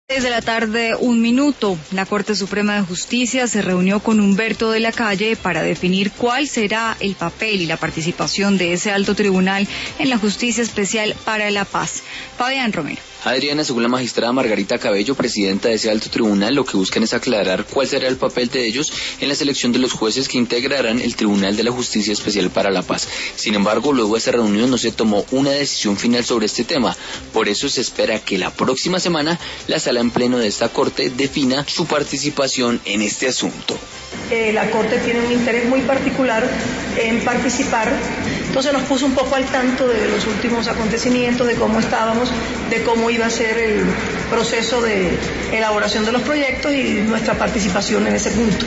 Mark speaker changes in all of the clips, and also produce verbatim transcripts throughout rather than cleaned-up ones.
Speaker 1: seis de la tarde, un minuto. La Corte Suprema de Justicia se reunió con Humberto de la Calle para definir cuál será el papel y la participación de ese alto tribunal en la Justicia Especial para la Paz. Fabián Romero.
Speaker 2: Adriana, según la magistrada Margarita Cabello, presidenta de ese alto tribunal, lo que buscan es aclarar cuál será el papel de ellos en la selección de los jueces que integrarán el Tribunal de la Justicia Especial para la Paz. Sin embargo, luego de esa reunión no se tomó una decisión final sobre este tema. Por eso se espera que la próxima semana la sala en pleno de esta Corte defina su participación en este asunto.
Speaker 3: Eh, la Corte tiene un interés muy particular en participar, entonces nos puso un poco al tanto de los últimos acontecimientos, de cómo estábamos, de cómo iba a ser el proceso de elaboración de los proyectos y nuestra participación en ese punto.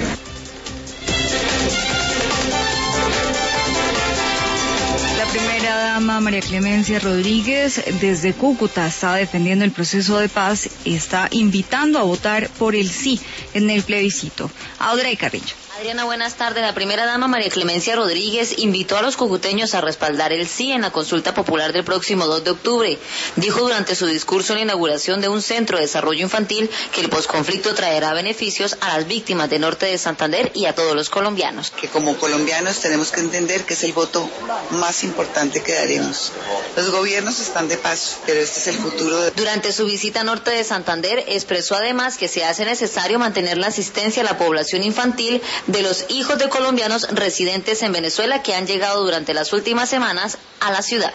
Speaker 1: La primera dama, María Clemencia Rodríguez, desde Cúcuta, está defendiendo el proceso de paz y está invitando a votar por el sí en el plebiscito. Audrey Carrillo.
Speaker 4: Adriana, buenas tardes. La primera dama, María Clemencia Rodríguez, invitó a los cucuteños a respaldar el sí en la consulta popular del próximo dos de octubre. Dijo durante su discurso en la inauguración de un centro de desarrollo infantil que el posconflicto traerá beneficios a las víctimas de Norte de Santander y a todos los colombianos.
Speaker 5: Que como colombianos tenemos que entender que es el voto más importante que daremos. Los gobiernos están de paso, pero este es el futuro. De...
Speaker 4: Durante su visita a Norte de Santander, expresó además que se hace necesario mantener la asistencia a la población infantil de los hijos de colombianos residentes en Venezuela que han llegado durante las últimas semanas a la ciudad.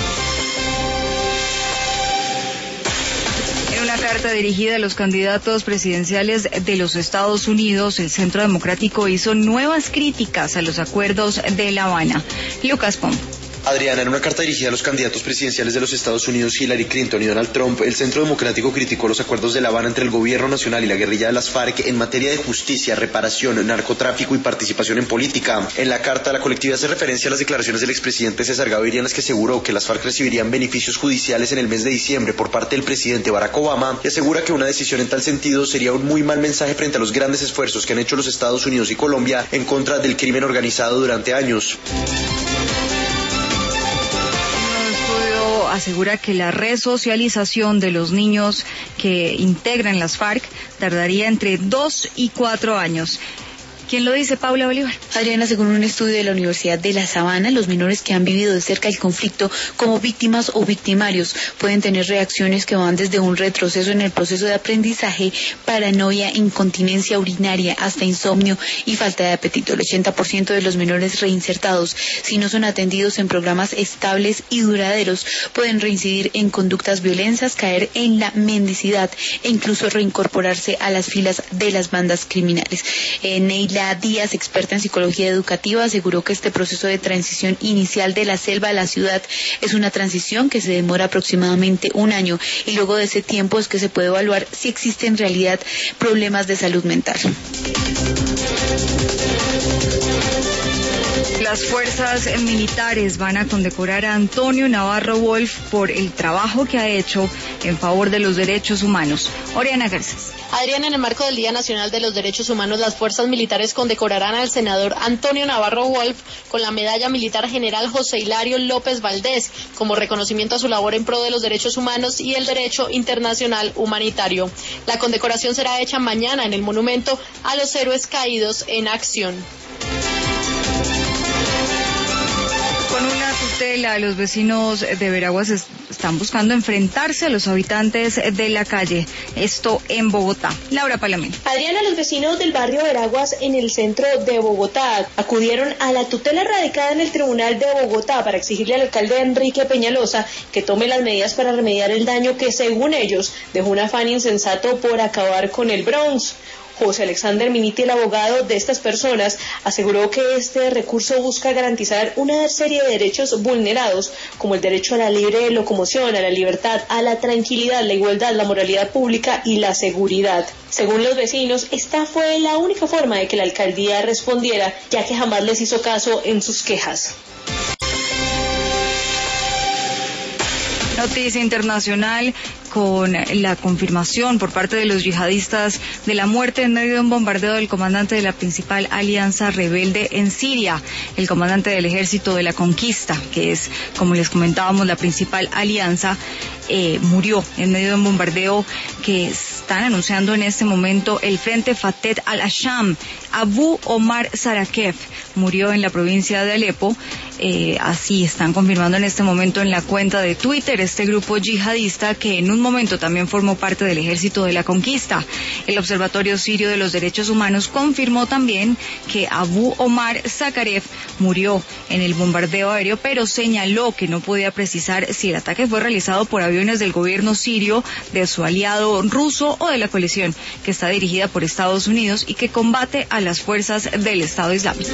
Speaker 1: En una carta dirigida a los candidatos presidenciales de los Estados Unidos, el Centro Democrático hizo nuevas críticas a los acuerdos de La Habana. Lucas Pombo.
Speaker 6: Adriana, en una carta dirigida a los candidatos presidenciales de los Estados Unidos, Hillary Clinton y Donald Trump, el Centro Democrático criticó los acuerdos de La Habana entre el gobierno nacional y la guerrilla de las FARC en materia de justicia, reparación, narcotráfico y participación en política. En la carta, la colectividad hace referencia a las declaraciones del expresidente César Gaviria en las que aseguró que las FARC recibirían beneficios judiciales en el mes de diciembre por parte del presidente Barack Obama y asegura que una decisión en tal sentido sería un muy mal mensaje frente a los grandes esfuerzos que han hecho los Estados Unidos y Colombia en contra del crimen organizado durante años.
Speaker 1: Asegura que la resocialización de los niños que integran las FARC tardaría entre dos y cuatro años. ¿Quién lo dice? Paula Bolívar.
Speaker 7: Adriana, según un estudio de la Universidad de La Sabana, los menores que han vivido de cerca el conflicto como víctimas o victimarios pueden tener reacciones que van desde un retroceso en el proceso de aprendizaje, paranoia, incontinencia urinaria, hasta insomnio y falta de apetito. El ochenta por ciento de los menores reinsertados, si no son atendidos en programas estables y duraderos, pueden reincidir en conductas violentas, caer en la mendicidad e incluso reincorporarse a las filas de las bandas criminales. Eh, Neila Díaz, experta en psicología educativa, aseguró que este proceso de transición inicial de la selva a la ciudad es una transición que se demora aproximadamente un año y luego de ese tiempo es que se puede evaluar si existen en realidad problemas de salud mental.
Speaker 1: Las fuerzas militares van a condecorar a Antonio Navarro Wolf por el trabajo que ha hecho en favor de los derechos humanos. Oriana Garcés.
Speaker 8: Adriana, en el marco del Día Nacional de los Derechos Humanos, las fuerzas militares condecorarán al senador Antonio Navarro Wolf con la Medalla Militar General José Hilario López Valdés, como reconocimiento a su labor en pro de los derechos humanos y el derecho internacional humanitario. La condecoración será hecha mañana en el Monumento a los Héroes Caídos en Acción.
Speaker 1: Con una tutela, los vecinos de Veraguas están buscando enfrentarse a los habitantes de la calle. Esto en Bogotá. Laura Palomino.
Speaker 9: Adriana, los vecinos del barrio Veraguas en el centro de Bogotá acudieron a la tutela radicada en el Tribunal de Bogotá para exigirle al alcalde Enrique Peñalosa que tome las medidas para remediar el daño que, según ellos, dejó un afán insensato por acabar con el Bronx. José Alexander Miniti, el abogado de estas personas, aseguró que este recurso busca garantizar una serie de derechos vulnerados, como el derecho a la libre locomoción, a la libertad, a la tranquilidad, la igualdad, la moralidad pública y la seguridad. Según los vecinos, esta fue la única forma de que la alcaldía respondiera, ya que jamás les hizo caso en sus quejas.
Speaker 1: Noticia internacional con la confirmación por parte de los yihadistas de la muerte en medio de un bombardeo del comandante de la principal alianza rebelde en Siria, el comandante del ejército de la conquista, que es, como les comentábamos, la principal alianza, eh, murió en medio de un bombardeo que es están anunciando en este momento el Frente Fateh al-Sham. Abu Omar Sarakev murió en la provincia de Alepo. Eh, así están confirmando en este momento en la cuenta de Twitter este grupo yihadista que en un momento también formó parte del Ejército de la Conquista. El Observatorio Sirio de los Derechos Humanos confirmó también que Abu Omar Sarakev murió en el bombardeo aéreo, pero señaló que no podía precisar si el ataque fue realizado por aviones del gobierno sirio, de su aliado ruso o de la coalición que está dirigida por Estados Unidos y que combate a las fuerzas del Estado Islámico.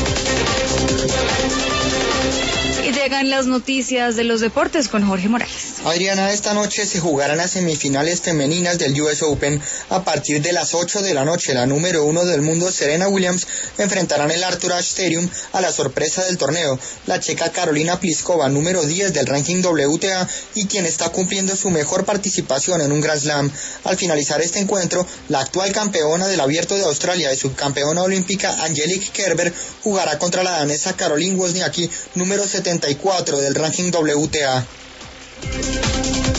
Speaker 1: Y llegan las noticias de los deportes con Jorge Morales.
Speaker 10: Adriana, esta noche se jugarán las semifinales femeninas del U S Open a partir de las ocho de la noche. La número uno del mundo, Serena Williams, enfrentará en el Arthur Ashe Stadium a la sorpresa del torneo, la checa Karolina Pliskova, número diez del ranking W T A y quien está cumpliendo su mejor participación en un Grand Slam. Al finalizar este encuentro, la actual campeona del Abierto de Australia y subcampeona olímpica Angelique Kerber jugará contra la danesa Caroline Wozniacki, número setenta y cuatro del ranking W T A.